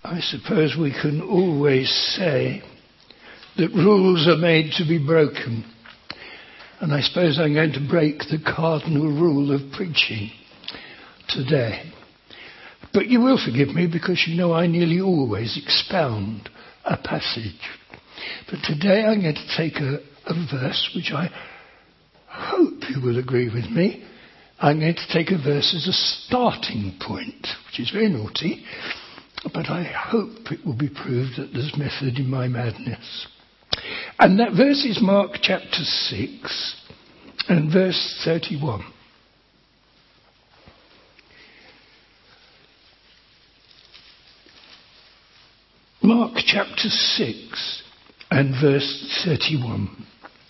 I suppose we can always say that rules are made to be broken. And I suppose I'm going to break the cardinal rule of preaching today. But you will forgive me because you know I nearly always expound a passage. But today I'm going to take a verse which I hope you will agree with me. I'm going to take a verse as a starting point, which is very naughty, but I hope it will be proved that there's method in my madness. And that verse is Mark chapter 6 and verse 31. Mark chapter 6 and verse 31.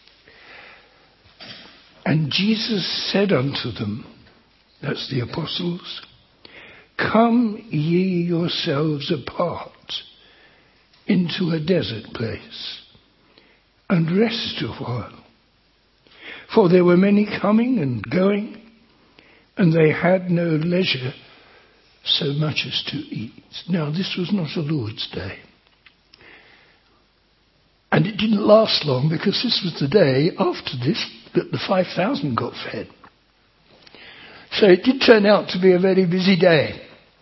And Jesus said unto them, that's the apostles, come ye yourselves apart into a desert place, and rest a while. For there were many coming and going, and they had no leisure so much as to eat. Now this was not a Lord's Day. And it didn't last long, because this was the day after this that the 5,000 got fed. So it did turn out to be a very busy day.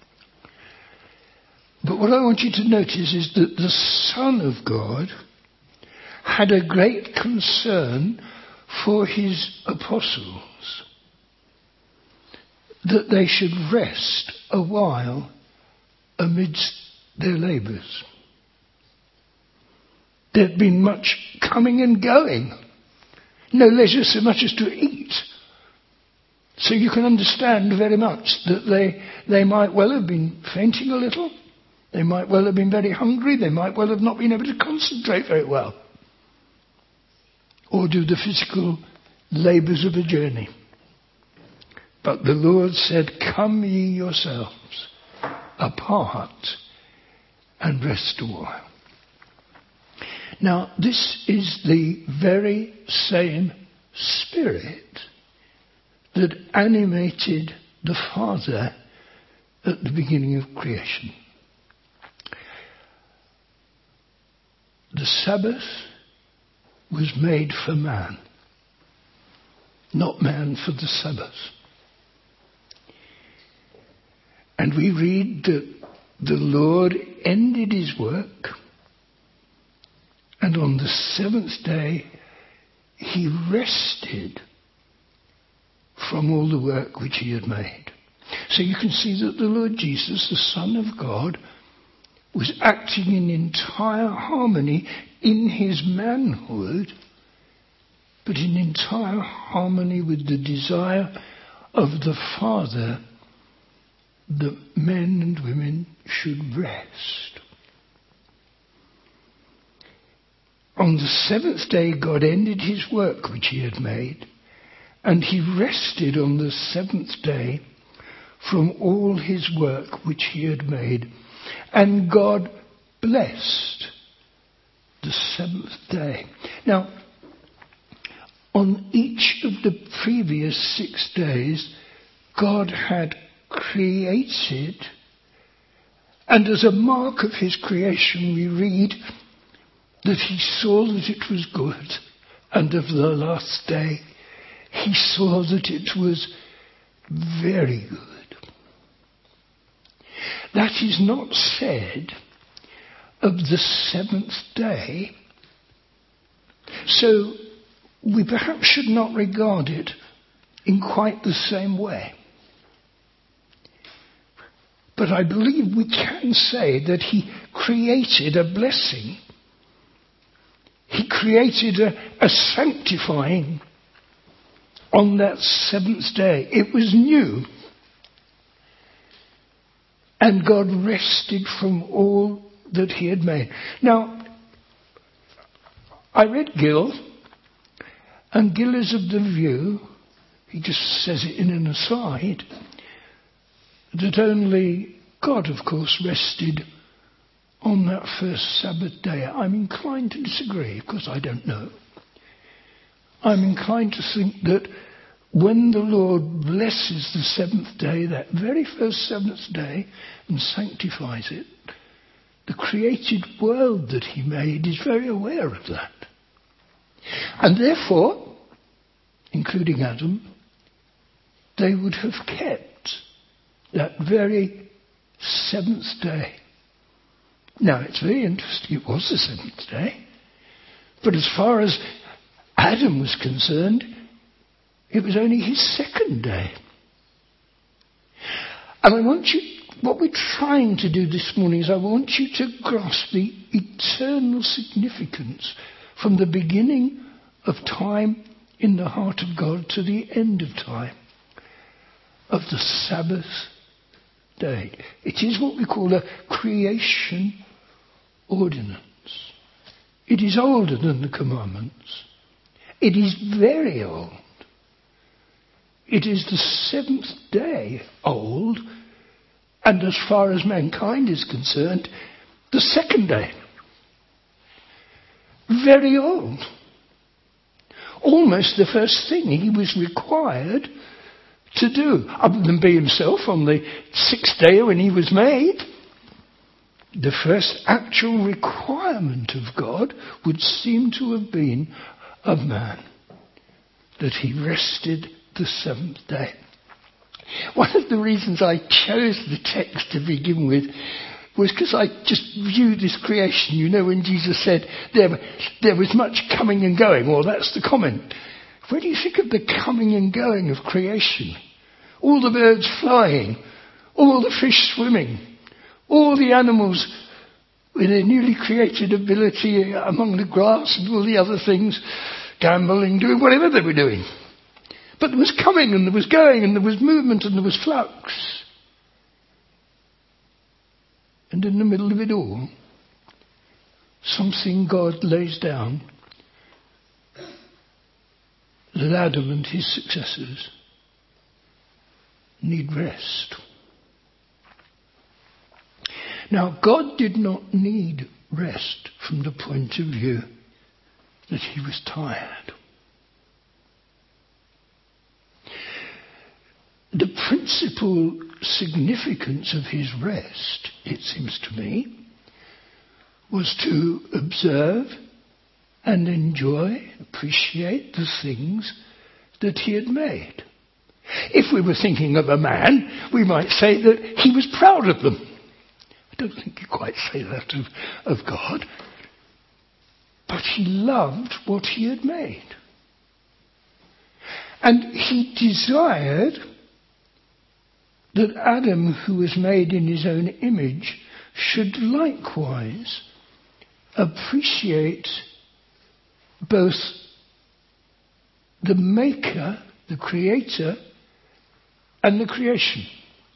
But what I want you to notice is that the Son of God had a great concern for his apostles, that they should rest a while amidst their labours. There'd been much coming and going, no leisure so much as to eat. So you can understand very much that they might well have been fainting a little, they might well have been very hungry, they might well have not been able to concentrate very well, or do the physical labours of a journey. But the Lord said, come ye yourselves apart and rest a while. Now, this is the very same spirit that animated the Father at the beginning of creation. The Sabbath was made for man, not man for the Sabbath. And we read that the Lord ended his work, and on the seventh day he rested from all the work which he had made. So you can see that the Lord Jesus, the Son of God, was acting in entire harmony in his manhood, but in entire harmony with the desire of the Father that men and women should rest. On the seventh day God ended his work which he had made, and he rested on the seventh day from all his work which he had made. And God blessed the seventh day. Now, on each of the previous 6 days, God had created, and as a mark of his creation we read that he saw that it was good, and of the last day he saw that it was very good. That is not said of the seventh day, so we perhaps should not regard it in quite the same way. But I believe we can say that he created a blessing. He created a sanctifying on that seventh day. It was new. And God rested from all that he had made. Now, I read Gill, and Gill is of the view, he just says it in an aside, that only God, of course, rested on that first Sabbath day. I'm inclined to disagree, because I don't know. I'm inclined to think that when the Lord blesses the seventh day, that very first seventh day, and sanctifies it, the created world that he made, is very aware of that. And therefore, including Adam, they would have kept that very seventh day. Now, it's very interesting, it was the seventh day, but as far as Adam was concerned, it was only his second day. And I want you, what we're trying to do this morning is I want you to grasp the eternal significance from the beginning of time in the heart of God to the end of time of the Sabbath day. It is what we call a creation ordinance. It is older than the commandments. It is very old. It is the seventh day old, and as far as mankind is concerned, the second day. Very old. Almost the first thing he was required to do, other than be himself on the sixth day when he was made. The first actual requirement of God would seem to have been of man, that he rested the seventh day. One of the reasons I chose the text to begin with was because I just viewed this creation. You know, when Jesus said there was much coming and going, well, that's the comment. When you think of the coming and going of creation, all the birds flying, all the fish swimming, all the animals with their newly created ability among the grass and all the other things, gambling, doing whatever they were doing. But there was coming and there was going and there was movement and there was flux. And in the middle of it all, something God lays down that Adam and his successors need rest. Now, God did not need rest from the point of view that he was tired. The principal significance of his rest, it seems to me, was to observe and enjoy, appreciate the things that he had made. If we were thinking of a man, we might say that he was proud of them. I don't think you quite say that of God. But he loved what he had made. And he desired that Adam, who was made in his own image, should likewise appreciate both the maker, the creator, and the creation.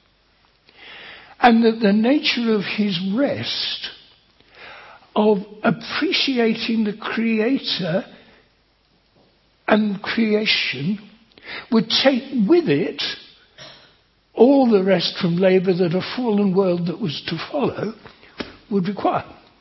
And that the nature of his rest, of appreciating the creator and creation, would take with it all the rest from labour that a fallen world that was to follow would require.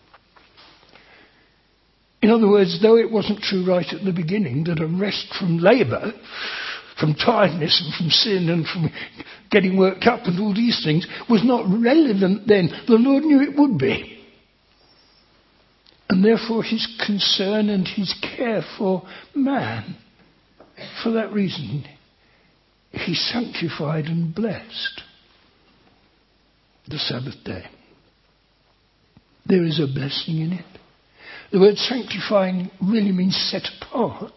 In other words, though it wasn't true right at the beginning that a rest from labour, from tiredness and from sin and from getting worked up and all these things, was not relevant then, the Lord knew it would be. And therefore his concern and his care for man, for that reason, he sanctified and blessed the Sabbath day. There is a blessing in it. The word sanctifying really means set apart.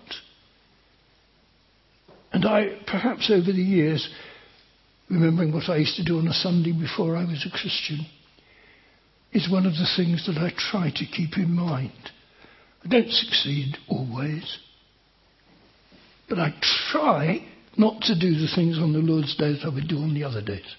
And I, perhaps over the years, remembering what I used to do on a Sunday before I was a Christian, is one of the things that I try to keep in mind. I don't succeed always, but I try not to do the things on the Lord's Day that I would do on the other days.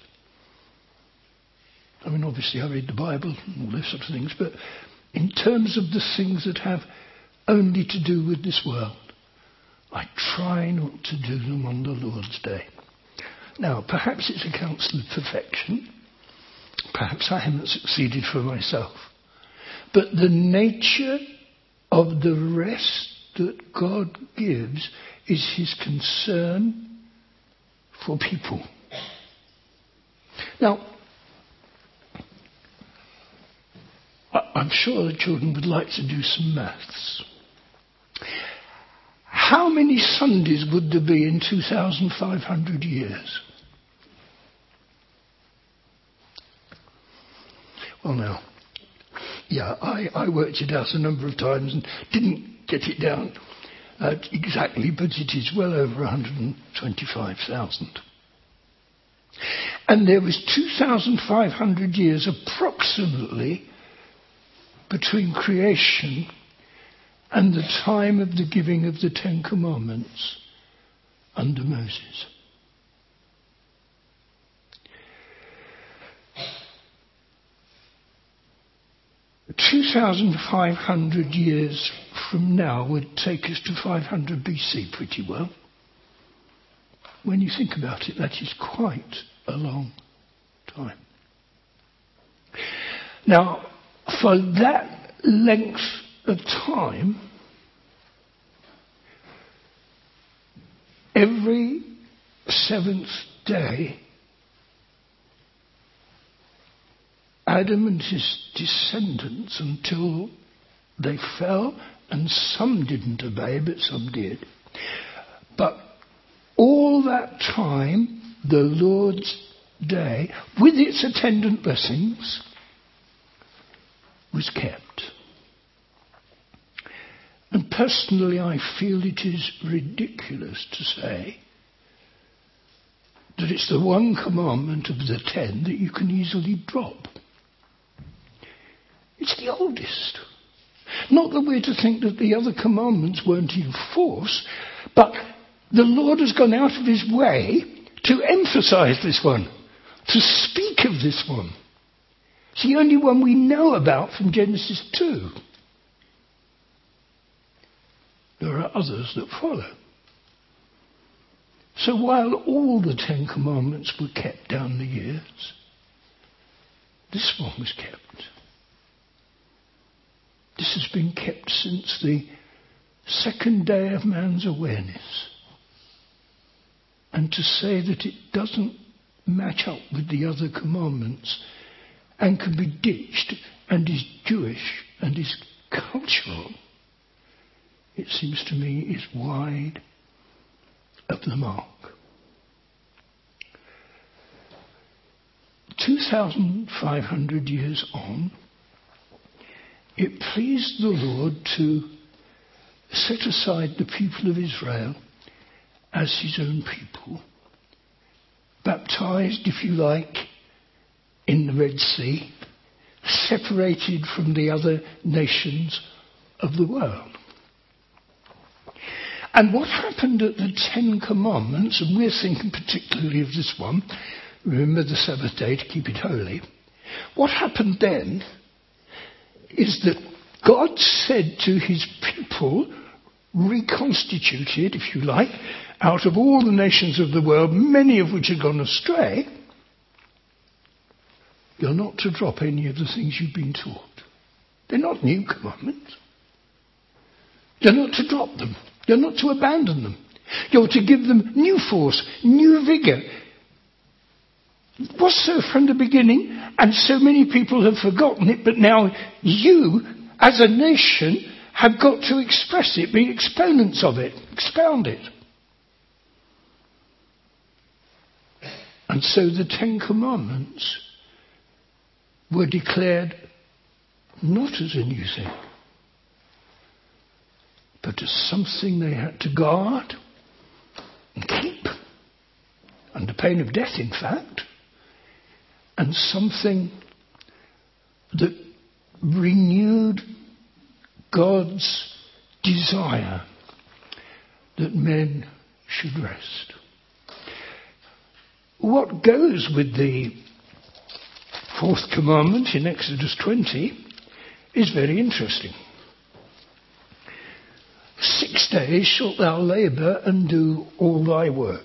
I mean, obviously I read the Bible and all those sort of things, but in terms of the things that have only to do with this world, I try not to do them on the Lord's Day. Now, perhaps it's a counsel of perfection. Perhaps I haven't succeeded for myself. But the nature of the rest that God gives is his concern for people. Now, I'm sure the children would like to do some maths. How many Sundays would there be in 2,500 years? Well, now, yeah, I worked it out a number of times and didn't get it down exactly, but it is well over 125,000. And there was 2,500 years approximately between creation and the time of the giving of the Ten Commandments under Moses. "2,500 years from now would take us to 500 BC pretty well. When you think about it, that is quite a long time. Now, for that length of time, every seventh day, Adam and his descendants, until they fell, and some didn't obey, but some did. But all that time, the Lord's day, with its attendant blessings, was kept. And personally, I feel it is ridiculous to say that it's the one commandment of the 10 that you can easily drop. It's the oldest. Not that we're to think that the other commandments weren't in force, but the Lord has gone out of his way to emphasize this one, to speak of this one. It's the only one we know about from Genesis 2. There are others that follow. So while all the 10 Commandments were kept down the years, this one was kept. This has been kept since the second day of man's awareness. And to say that it doesn't match up with the other commandments and can be ditched and is Jewish and is cultural, it seems to me is wide of the mark. 2,500 years on, it pleased the Lord to set aside the people of Israel as his own people, baptized, if you like, in the Red Sea, separated from the other nations of the world. And what happened at the 10 Commandments, and we're thinking particularly of this one, remember the Sabbath day to keep it holy. What happened then is that God said to his people, reconstituted, if you like, out of all the nations of the world, many of which had gone astray, you're not to drop any of the things you've been taught. They're not new commandments. You're not to drop them. You're not to abandon them. You're to give them new force, new vigour. It was so from the beginning, and so many people have forgotten it, but now you, as a nation, have got to express it, be exponents of it, expound it. And so the 10 Commandments were declared not as a new thing, but as something they had to guard and keep, under pain of death, in fact, and something that renewed God's desire that men should rest. What goes with the fourth commandment in Exodus 20 is very interesting. 6 days shalt thou labour and do all thy work.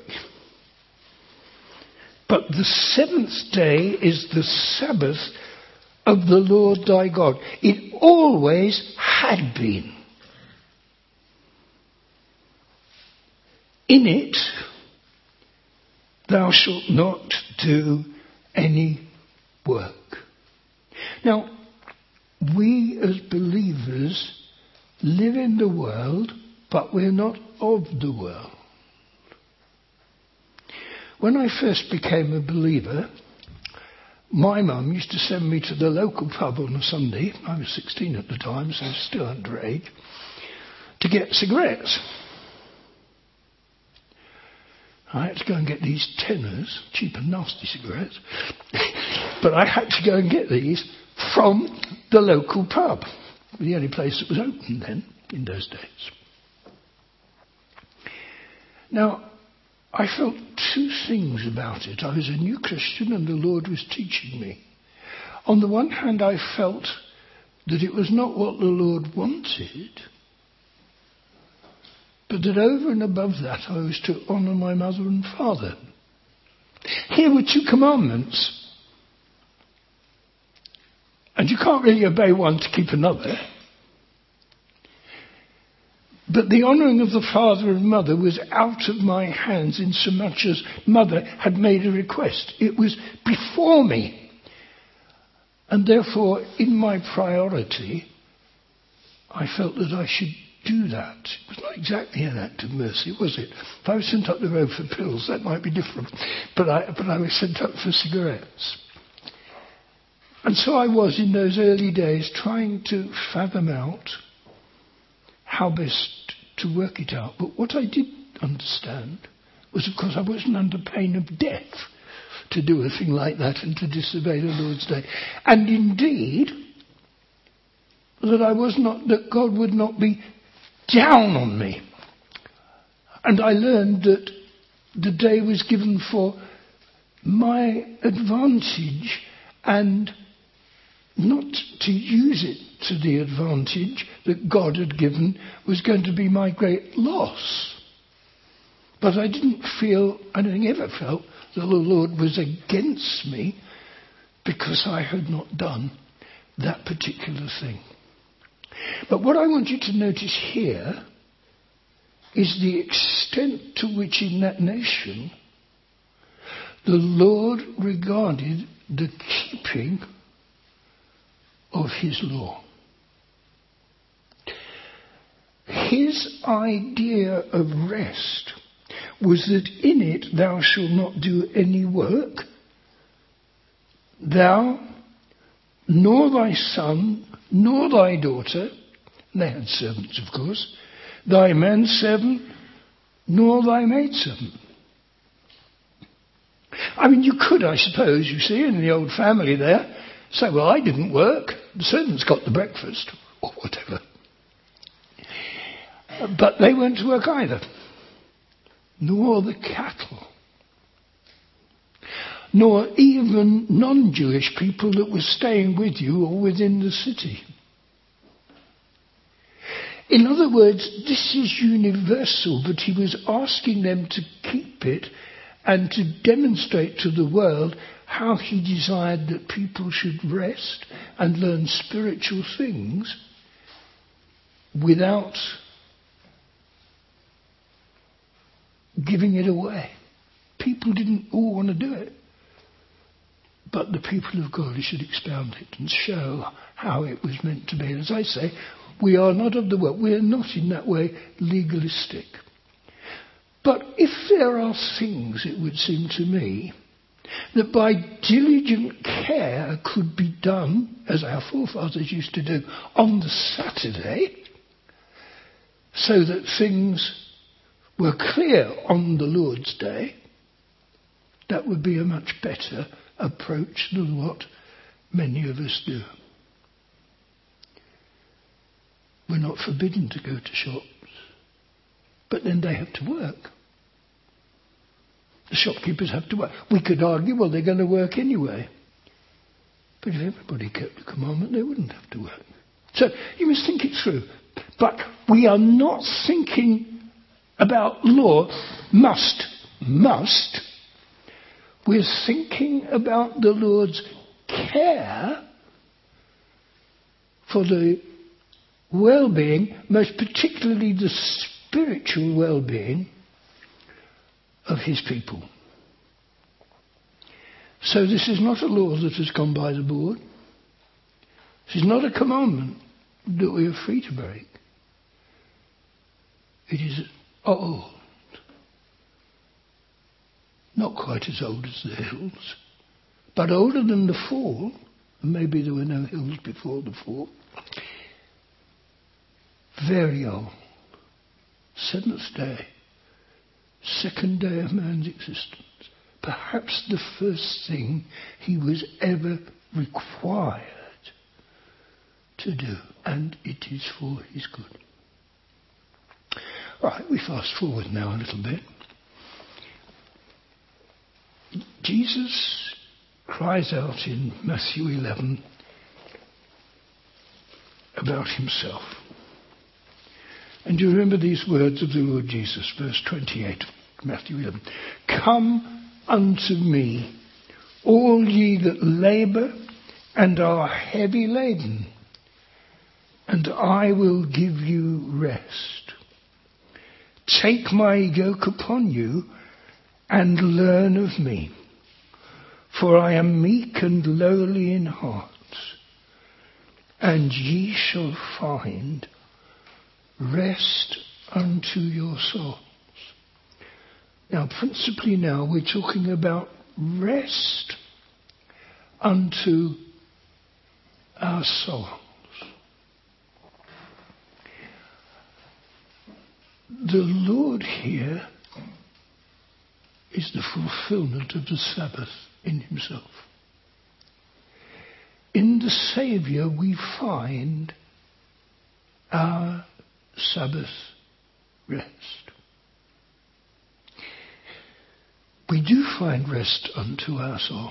But the 7th day is the Sabbath of the Lord thy God. It always had been. In it thou shalt not do any work. Now, we as believers live in the world, but we're not of the world. When I first became a believer, my mum used to send me to the local pub on a Sunday, I was 16 at the time, so still underage, to get cigarettes. I had to go and get these Tenners, cheap and nasty cigarettes, but I had to go and get these from the local pub, the only place that was open then, in those days. Now, I felt two things about it. I was a new Christian and the Lord was teaching me. On the one hand, I felt that it was not what the Lord wanted, but that over and above that I was to honour my mother and father. Here were two commandments. And you can't really obey one to keep another. But the honouring of the father and mother was out of my hands in so much as mother had made a request. It was before me. And therefore, in my priority, I felt that I should do that. It was not exactly an act of mercy, was it? If I was sent up the road for pills, that might be different. But I was sent up for cigarettes. And so I was, in those early days, trying to fathom out how best to work it out. But what I did understand was, of course, I wasn't under pain of death to do a thing like that and to disobey the Lord's day. And indeed, that God would not be down on me. And I learned that the day was given for my advantage and not to use it to the advantage that God had given was going to be my great loss. But I don't think ever felt that the Lord was against me because I had not done that particular thing. But what I want you to notice here is the extent to which in that nation the Lord regarded the keeping of his law. His idea of rest was that in it thou shalt not do any work, thou, nor thy son, nor thy daughter, and they had servants of course, thy manservant, nor thy maidservant. I mean, you could, I suppose, you see, in the old family there, say, well, I didn't work, the servants got the breakfast, or whatever. But they weren't to work either, nor the cattle, nor even non-Jewish people that were staying with you or within the city. In other words, this is universal, but he was asking them to keep it and to demonstrate to the world how he desired that people should rest and learn spiritual things without giving it away. People didn't all want to do it. But the people of God should expound it and show how it was meant to be. And as I say, we are not of the world. We are not in that way legalistic. But if there are things, it would seem to me, that by diligent care could be done, as our forefathers used to do, on the Saturday, so that things were clear on the Lord's Day, that would be a much better approach than what many of us do. We're not forbidden to go to shops, but then they have to work. The shopkeepers have to work. We could argue, well, they're going to work anyway. But if everybody kept the commandment, they wouldn't have to work. So you must think it through. But we are not thinking about law, must. We're thinking about the Lord's care for the well-being, most particularly the spiritual well-being of his people. So this is not a law that has gone by the board. This is not a commandment that we are free to break. It is old. Not quite as old as the hills, but older than the fall. And maybe there were no hills before the fall. Very old. Seventh day. Second day of man's existence. Perhaps the first thing he was ever required to do. And it is for his good. Right, we fast forward now a little bit. Jesus cries out in Matthew 11 about himself. And you remember these words of the Lord Jesus, verse 28 of Matthew 11. Come unto me, all ye that labour and are heavy laden, and I will give you rest. Take my yoke upon you, and learn of me, for I am meek and lowly in heart, and ye shall find rest unto your souls. Now, principally now, we're talking about rest unto our souls. The Lord here is the fulfillment of the Sabbath in himself. In the Saviour we find our Sabbath rest. We do find rest unto our souls.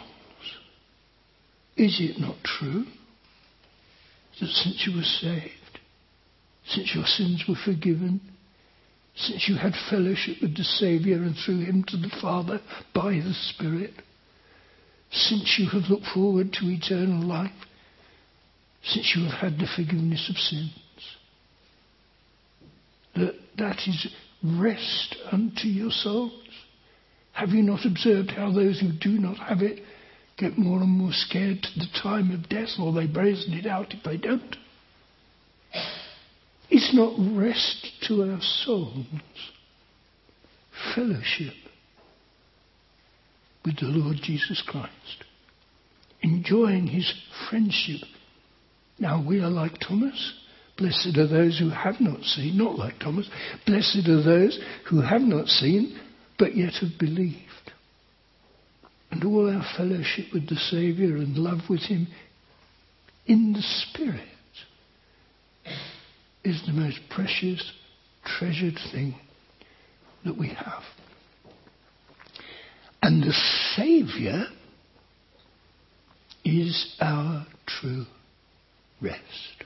Is it not true that since you were saved, since your sins were forgiven, since you had fellowship with the Saviour and through him to the Father by the Spirit, since you have looked forward to eternal life, since you have had the forgiveness of sins, that is rest unto your souls? Have you not observed how those who do not have it get more and more scared to the time of death, or they brazen it out if they don't? It's not rest to our souls, fellowship with the Lord Jesus Christ, enjoying his friendship. Now we are like Thomas. Blessed are those who have not seen, not like Thomas. Blessed are those who have not seen, but yet have believed. And all our fellowship with the Saviour and love with him in the Spirit is the most precious, treasured thing that we have. And the Saviour is our true rest.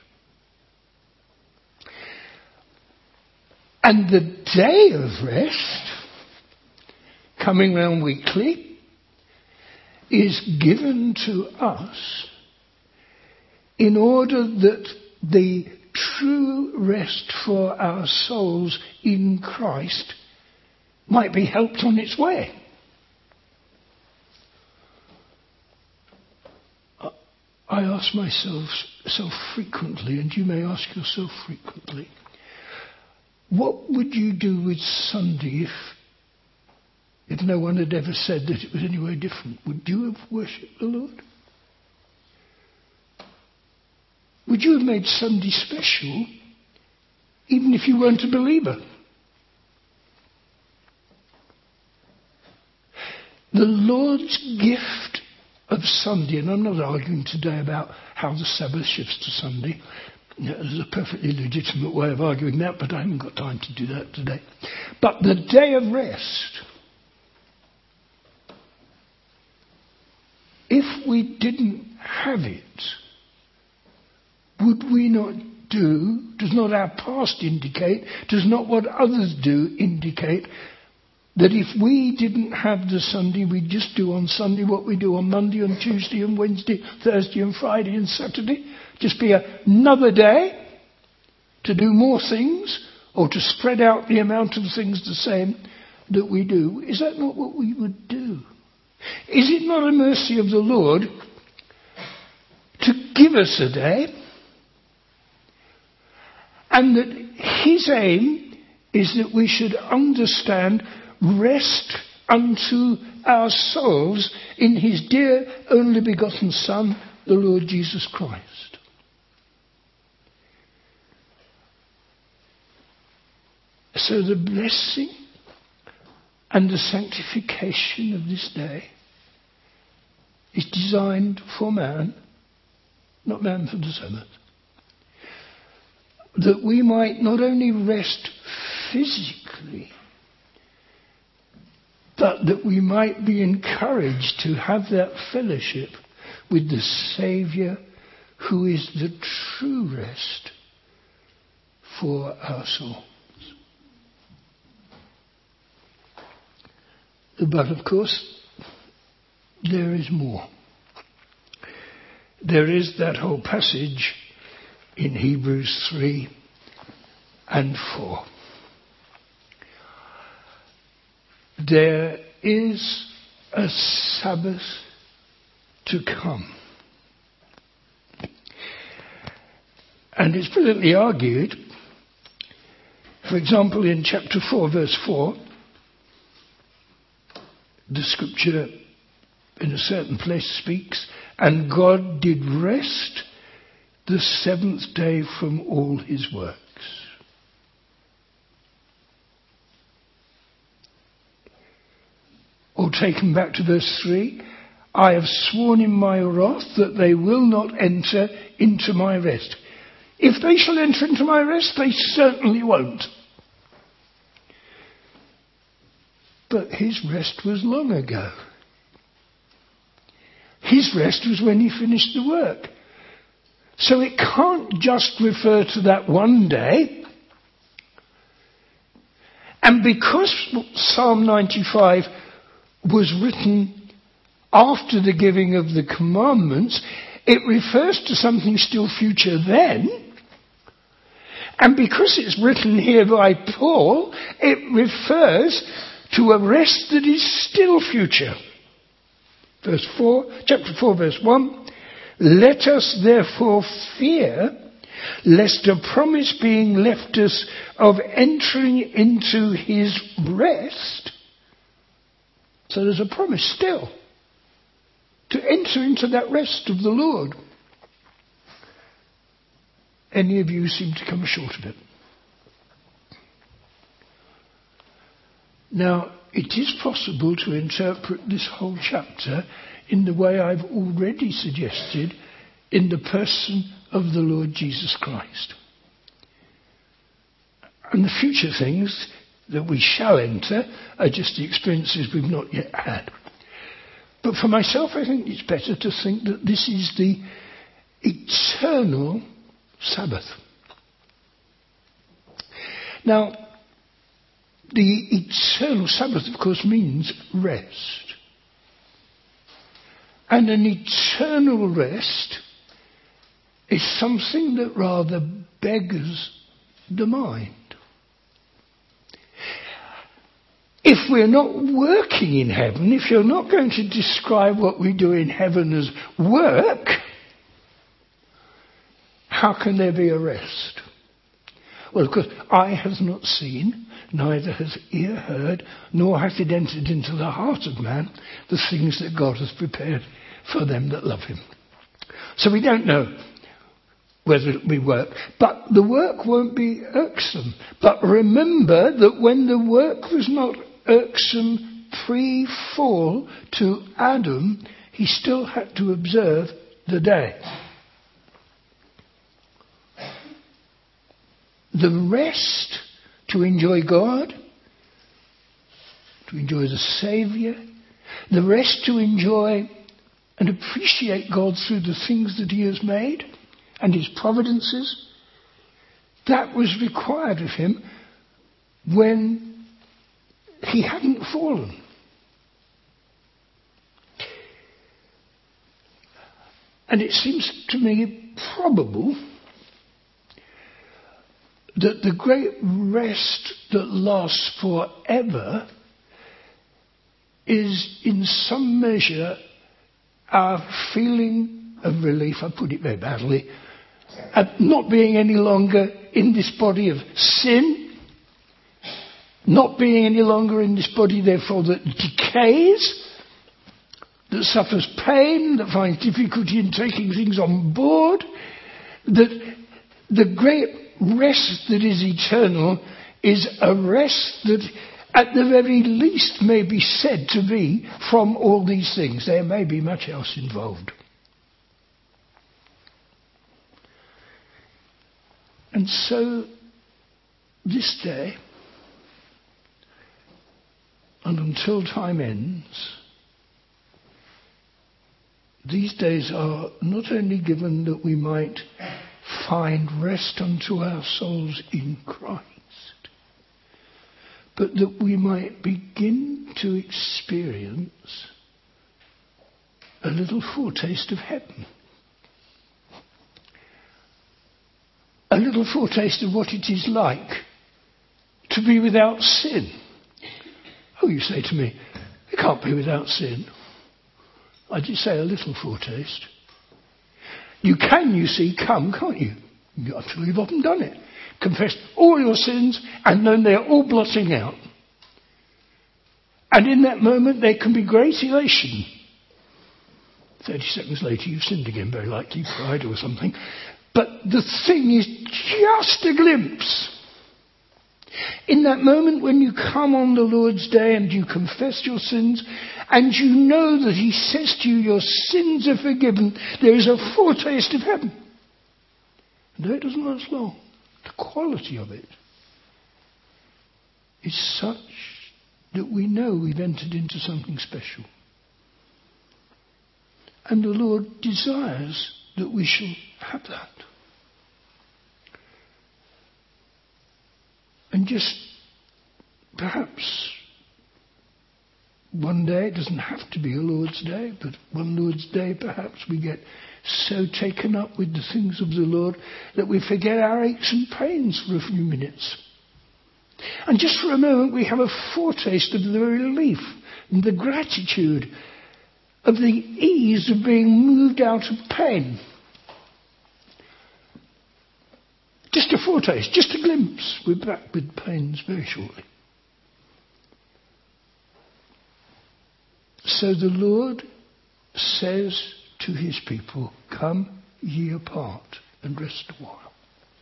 And the day of rest, coming round weekly, is given to us in order that the true rest for our souls in Christ might be helped on its way. I ask myself so frequently, and you may ask yourself frequently, what would you do with Sunday if no one had ever said that it was any way different? Would you have worshipped the Lord? Would you have made Sunday special even if you weren't a believer? The Lord's gift of Sunday, and I'm not arguing today about how the Sabbath shifts to Sunday. There's a perfectly legitimate way of arguing that, but I haven't got time to do that today. But the day of rest, if we didn't have it, would we not do, does not our past indicate, does not what others do indicate, that if we didn't have the Sunday, we'd just do on Sunday what we do on Monday and Tuesday and Wednesday, Thursday and Friday and Saturday? Just be another day to do more things, or to spread out the amount of things the same that we do. Is that not what we would do? Is it not a mercy of the Lord to give us a day And that his aim is that we should understand rest unto ourselves in his dear only begotten Son, the Lord Jesus Christ. So the blessing and the sanctification of this day is designed for man, not man for the Sabbath. That we might not only rest physically, but that we might be encouraged to have that fellowship with the Saviour who is the true rest for our souls. But of course, there is more. There is that whole passage in Hebrews 3 and 4. There is a Sabbath to come. And it's brilliantly argued. For example, in chapter 4, verse 4, the scripture in a certain place speaks, and God did rest the seventh day from all his works. Or taken back to verse 3, I have sworn in my wrath that they will not enter into my rest. If they shall enter into my rest, they certainly won't. But his rest was long ago. His rest was when he finished the work. So it can't just refer to that one day. And because Psalm 95 was written after the giving of the commandments, it refers to something still future then. And because it's written here by Paul, it refers to a rest that is still future. Chapter 4, verse 1. Let us therefore fear, lest a promise being left us of entering into his rest. So there's a promise still to enter into that rest of the Lord. Any of you seem to come short of it. Now, it is possible to interpret this whole chapter in the way I've already suggested in the person of the Lord Jesus Christ. And the future things that we shall enter are just the experiences we've not yet had. But for myself, I think it's better to think that this is the eternal Sabbath. Now, the eternal Sabbath, of course, means rest. And an eternal rest is something that rather beggars the mind. If we're not working in heaven, if you're not going to describe what we do in heaven as work, how can there be a rest? Well, of course, eye has not seen, neither has ear heard, nor hath it entered into the heart of man the things that God has prepared for them that love him. So we don't know whether it will be work, but the work won't be irksome. But remember that when the work was not irksome pre-fall to Adam, he still had to observe the day. The rest to enjoy God, to enjoy the Saviour, the rest to enjoy and appreciate God through the things that he has made and his providences, that was required of him when he hadn't fallen. And it seems to me probable that the great rest that lasts forever is in some measure our feeling of relief, I put it very badly, at not being any longer in this body of sin, not being any longer in this body, therefore, that decays, that suffers pain, that finds difficulty in taking things on board, that the great rest that is eternal is a rest that at the very least may be said to be from all these things. There may be much else involved. And so, this day, and until time ends, these days are not only given that we might find rest unto our souls in Christ, but that we might begin to experience a little foretaste of heaven. A little foretaste of what it is like to be without sin. Oh, you say to me, it can't be without sin. I did say a little foretaste. You can, you see, come, can't you? Until you've often done it. Confess all your sins and then they're all blotting out. And in that moment there can be great elation. 30 seconds later you've sinned again, very likely, pride or something. But the thing is just a glimpse. In that moment when you come on the Lord's Day and you confess your sins and you know that He says to you, your sins are forgiven, there is a foretaste of heaven. And though it doesn't last long, the quality of it is such that we know we've entered into something special. And the Lord desires that we shall have that. And just perhaps one day, it doesn't have to be a Lord's Day, but one Lord's Day perhaps we get so taken up with the things of the Lord that we forget our aches and pains for a few minutes. And just for a moment we have a foretaste of the relief and the gratitude of the ease of being moved out of pain. Just a foretaste, just a glimpse. We're back with pains very shortly. So the Lord says to His people, come ye apart and rest a while.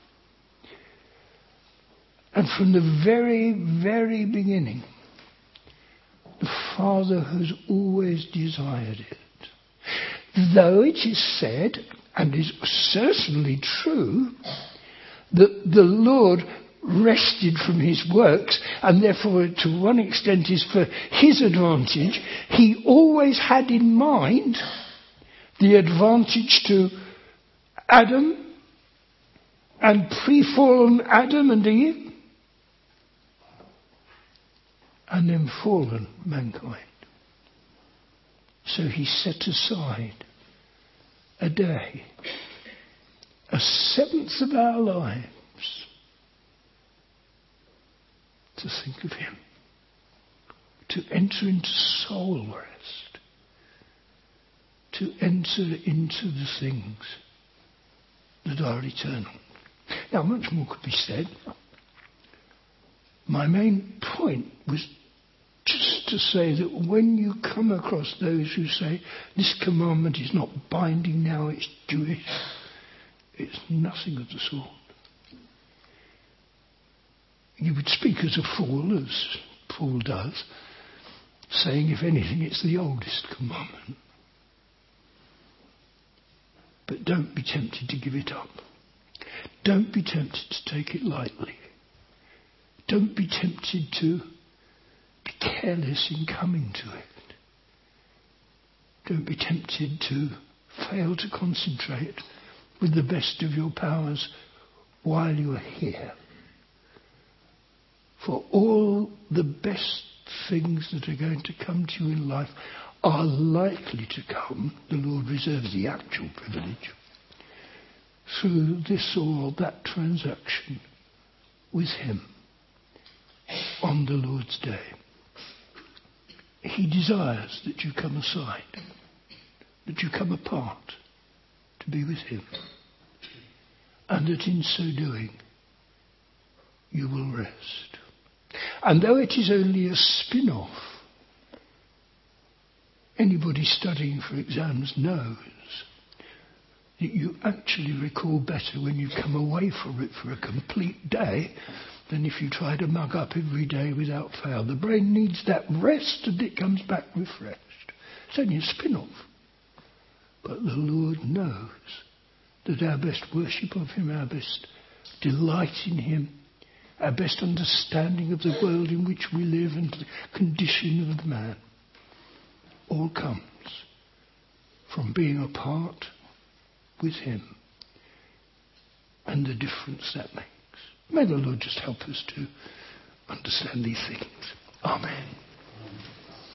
And from the very, very beginning, the Father has always desired it. Though it is said, and is certainly true, that the Lord rested from His works, and therefore to one extent is for His advantage, He always had in mind the advantage to Adam and pre-fallen Adam and Eve, and then fallen mankind. So He set aside a day, a seventh of our lives, to think of Him, to enter into soul rest, to enter into the things that are eternal. Now, much more could be said. My main point was just to say that when you come across those who say, this commandment is not binding now, it's Jewish, it's nothing of the sort. You would speak as a fool, as Paul does, saying, if anything, it's the oldest commandment. But don't be tempted to give it up. Don't be tempted to take it lightly. Don't be tempted to be careless in coming to it. Don't be tempted to fail to concentrate with the best of your powers while you are here. For all the best things that are going to come to you in life are likely to come, the Lord reserves the actual privilege, through this or that transaction with Him on the Lord's Day. He desires that you come aside, that you come apart to be with Him, and that in so doing you will rest. And though it is only a spin-off, anybody studying for exams knows that you actually recall better when you come away from it for a complete day than if you try to mug up every day without fail. The brain needs that rest and it comes back refreshed. It's only a spin-off. But the Lord knows that our best worship of him, our best delight in him, our best understanding of the world in which we live and the condition of man, all comes from being apart with him and the difference that makes. May the Lord just help us to understand these things. Amen.